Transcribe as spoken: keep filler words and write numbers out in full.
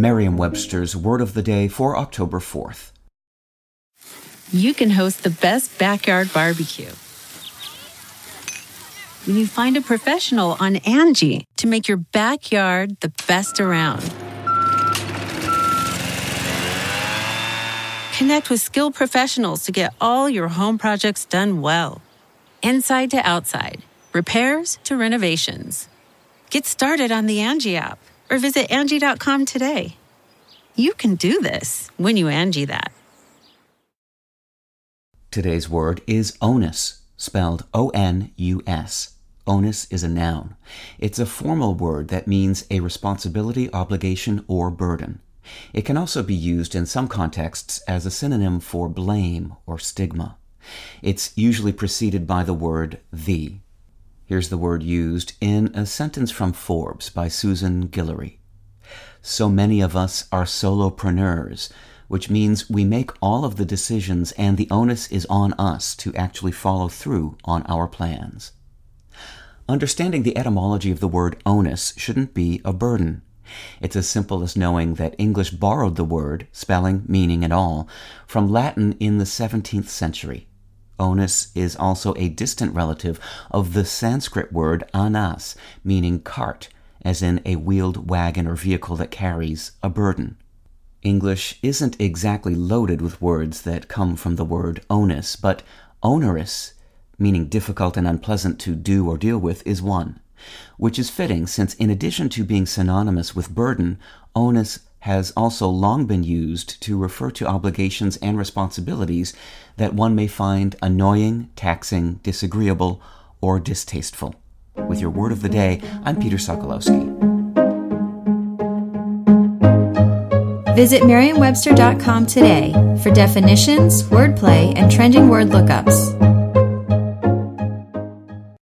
Merriam-Webster's Word of the Day for October fourth. You can host the best backyard barbecue when you find a professional on Angie to make your backyard the best around. Connect with skilled professionals to get all your home projects done well. Inside to outside, repairs to renovations. Get started on the Angie app or visit Angie dot com today. You can do this when you Angie that. Today's word is onus, spelled O N U S. Onus is a noun. It's a formal word that means a responsibility, obligation, or burden. It can also be used in some contexts as a synonym for blame or stigma. It's usually preceded by the word the. Here's the word used in a sentence from Forbes by Susan Guillory. So many of us are solopreneurs, which means we make all of the decisions and the onus is on us to actually follow through on our plans. Understanding the etymology of the word onus shouldn't be a burden. It's as simple as knowing that English borrowed the word, spelling, meaning, and all, from Latin in the seventeenth century. Onus is also a distant relative of the Sanskrit word anas, meaning cart, as in a wheeled wagon or vehicle that carries a burden. English isn't exactly loaded with words that come from the word onus, but onerous, meaning difficult and unpleasant to do or deal with, is one, which is fitting since in addition to being synonymous with burden, onus has also long been used to refer to obligations and responsibilities that one may find annoying, taxing, disagreeable, or distasteful. With your Word of the Day, I'm Peter Sokolowski. Visit Merriam Webster dot com today for definitions, wordplay, and trending word lookups.